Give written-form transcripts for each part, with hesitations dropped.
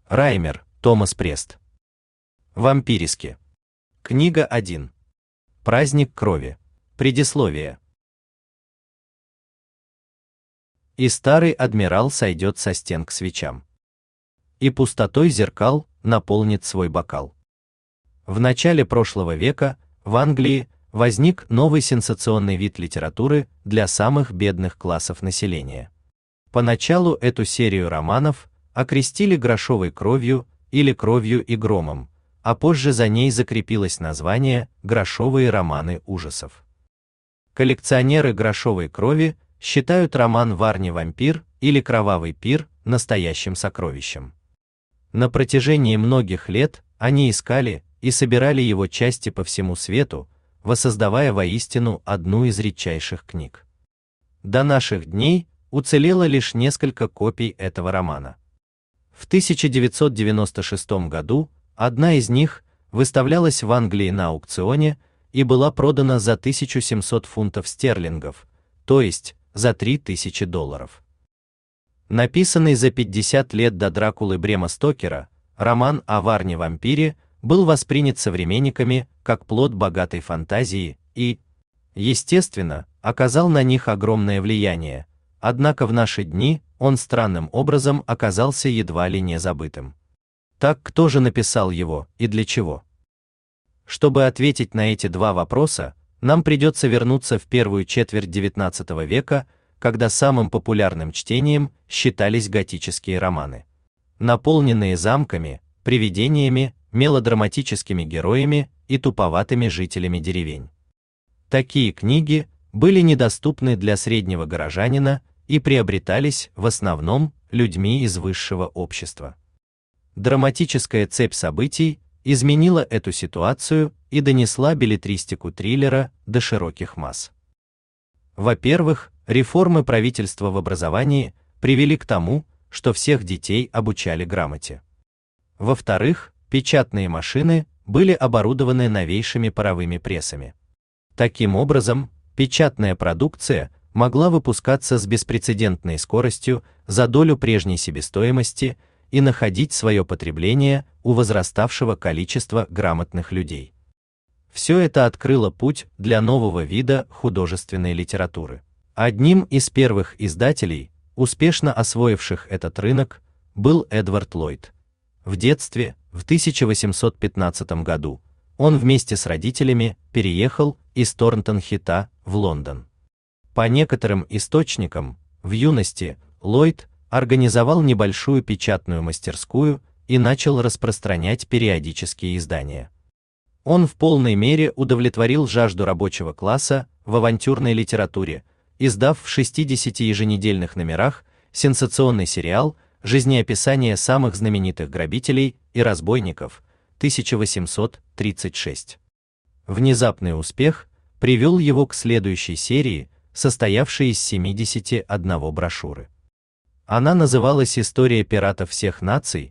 Раймер, Томас Прест. Вампириски. Книга 1. Праздник крови. Предисловие. И старый адмирал сойдет со стен к свечам, и пустотой зеркал наполнит свой бокал. В начале прошлого века в Англии возник новый сенсационный вид литературы для самых бедных классов населения. Поначалу эту серию романов окрестили грошовой кровью или кровью и громом, а позже за ней закрепилось название «Грошовые романы ужасов». Коллекционеры грошовой крови считают роман «Варни вампир» или «Кровавый пир» настоящим сокровищем. На протяжении многих лет они искали и собирали его части по всему свету, воссоздавая воистину одну из редчайших книг. До наших дней уцелело лишь несколько копий этого романа. В 1996 году одна из них выставлялась в Англии на аукционе и была продана за 1700 фунтов стерлингов, то есть за $3000. Написанный за 50 лет до Дракулы Брема Стокера, роман о Варне-вампире был воспринят современниками как плод богатой фантазии и, естественно, оказал на них огромное влияние, однако в наши дни он странным образом оказался едва ли не забытым. Так кто же написал его и для чего? Чтобы ответить на эти два вопроса, нам придется вернуться в первую четверть XIX века, когда самым популярным чтением считались готические романы, наполненные замками, привидениями, мелодраматическими героями и туповатыми жителями деревень. Такие книги были недоступны для среднего горожанина и приобретались в основном людьми из высшего общества. Драматическая цепь событий изменила эту ситуацию и донесла беллетристику триллера до широких масс. Во-первых, реформы правительства в образовании привели к тому, что всех детей обучали грамоте. Во-вторых, печатные машины были оборудованы новейшими паровыми прессами. Таким образом, печатная продукция могла выпускаться с беспрецедентной скоростью за долю прежней себестоимости и находить свое потребление у возраставшего количества грамотных людей. Все это открыло путь для нового вида художественной литературы. Одним из первых издателей, успешно освоивших этот рынок, был Эдвард Ллойд. В детстве, в 1815 году, он вместе с родителями переехал из Торнтон-Хита в Лондон. По некоторым источникам, в юности Ллойд организовал небольшую печатную мастерскую и начал распространять периодические издания. Он в полной мере удовлетворил жажду рабочего класса в авантюрной литературе, издав в 60 еженедельных номерах сенсационный сериал «Жизнеописание самых знаменитых грабителей и разбойников» 1836. Внезапный успех привел его к следующей серии, состоявшей из 71 брошюры. Она называлась «История пиратов всех наций»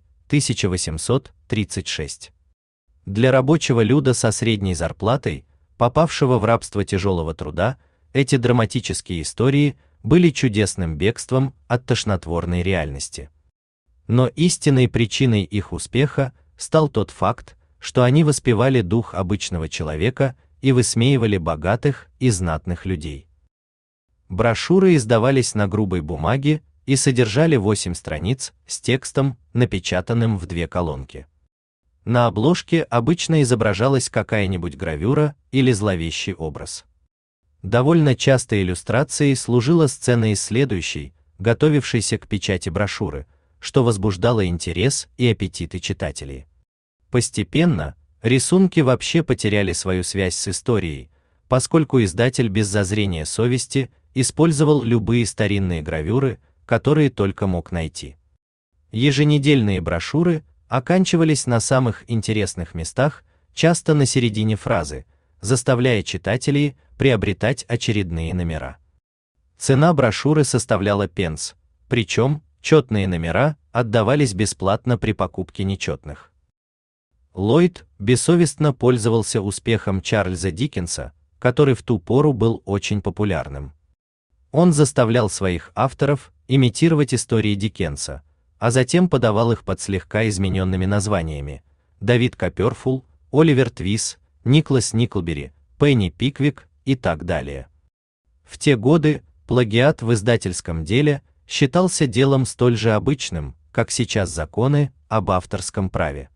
1836. Для рабочего люда со средней зарплатой, попавшего в рабство тяжелого труда, эти драматические истории были чудесным бегством от тошнотворной реальности. Но истинной причиной их успеха стал тот факт, что они воспевали дух обычного человека и высмеивали богатых и знатных людей. Брошюры издавались на грубой бумаге и содержали 8 страниц с текстом, напечатанным в 2 колонки. На обложке обычно изображалась какая-нибудь гравюра или зловещий образ. Довольно частой иллюстрацией служила сцена из следующей, готовившейся к печати брошюры, что возбуждало интерес и аппетиты читателей. Постепенно рисунки вообще потеряли свою связь с историей, поскольку издатель без зазрения совести использовал любые старинные гравюры, которые только мог найти. Еженедельные брошюры оканчивались на самых интересных местах, часто на середине фразы, заставляя читателей приобретать очередные номера. Цена брошюры составляла пенс, причем четные номера отдавались бесплатно при покупке нечетных. Ллойд бессовестно пользовался успехом Чарльза Диккенса, который в ту пору был очень популярным. Он заставлял своих авторов имитировать истории Диккенса, а затем подавал их под слегка измененными названиями: Давид Копперфулл, Оливер Твис, Никлас Никлбери, Пенни Пиквик и так далее. В те годы плагиат в издательском деле считался делом столь же обычным, как сейчас законы об авторском праве.